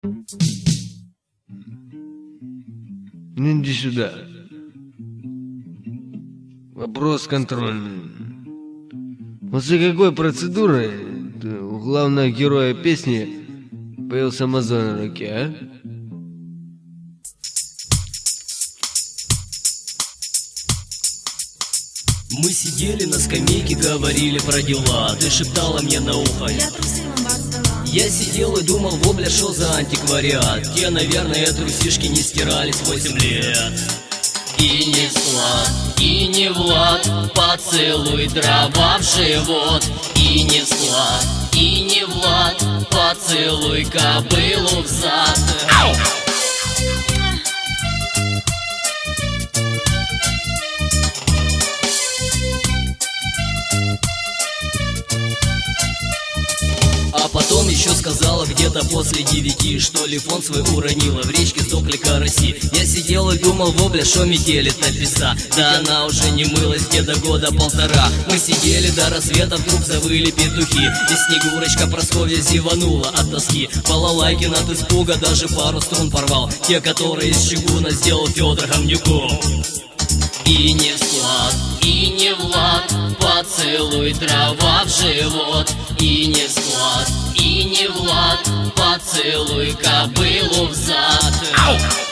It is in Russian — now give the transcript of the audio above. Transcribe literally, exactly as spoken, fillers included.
Ну иди сюда. Вопрос контрольный. После какой процедуры у главного героя песни появился мозоль на руке, а? Мы сидели на скамейке, говорили про дела. Ты шептала мне на ухо. Я трусы в амбар сдала. Я сидел и думал, во, бля, шо за антиквариат. Те, наверное, трусишки не стирались восемь лет. И не Влад, и не Влад, поцелуй дрова в живот. И не Влад, и не Влад, поцелуй кобылу в зад. А потом еще сказала где-то после девяти, что лифон свой уронила, в речке сдохли караси. Я сидел и думал, во, бля, шо метелит на песа. Да она уже не мылась где-то года полтора. Мы сидели до рассвета, вдруг завыли петухи, и Снегурочка Прасковья зеванула от тоски. Балалайкин от испуга даже пару струн порвал, те, которые из чугуна сделал Федор Гомнюков. И не Влад, и не Влад, поцелуй дрова в живот. И не Влад, и не Влад, поцелуй кобылу в зад.